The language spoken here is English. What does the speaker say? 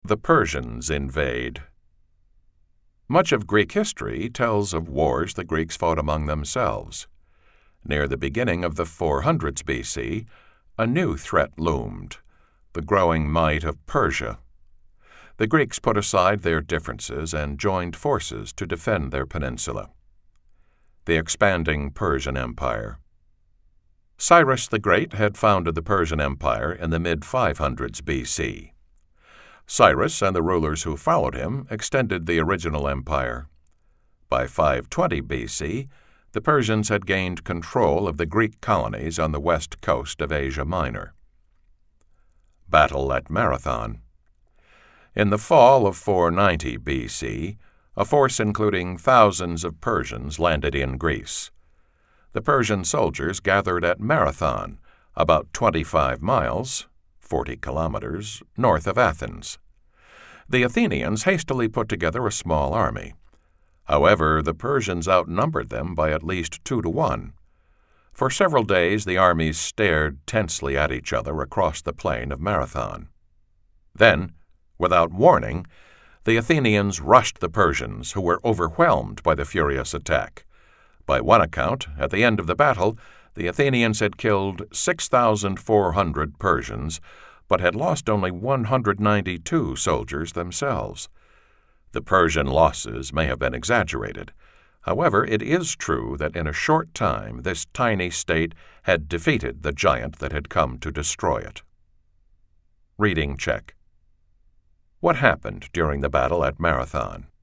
The Persians invade. Much of Greek history tells of wars the Greeks fought among themselves. Near the beginning of the 400s BC, a new threat loomed, the growing might of Persia. The Greeks put aside their differences and joined forces to defend their peninsula. The expanding Persian Empire. Cyrus the Great had founded the Persian Empire in the mid-500s BC. Cyrus and the rulers who followed him extended the original empire. By 520 BC, the Persians had gained control of the Greek colonies on the west coast of Asia Minor. Battle at Marathon. In the fall of 490 BC, a force including thousands of Persians landed in Greece. The Persian soldiers gathered at Marathon, about 25 miles, 40 kilometers, north of Athens. The Athenians hastily put together a small army. However, the Persians outnumbered them by at least 2-1. For several days the armies stared tensely at each other across the plain of Marathon. Then, without warning, the Athenians rushed the Persians, who were overwhelmed by the furious attack. By one account, at the end of the battle, the Athenians had killed 6,400 Persians, but had lost only 192 soldiers themselves. The Persian losses may have been exaggerated. However, it is true that in a short time this tiny state had defeated the giant that had come to destroy it. Reading check. What happened during the battle at Marathon?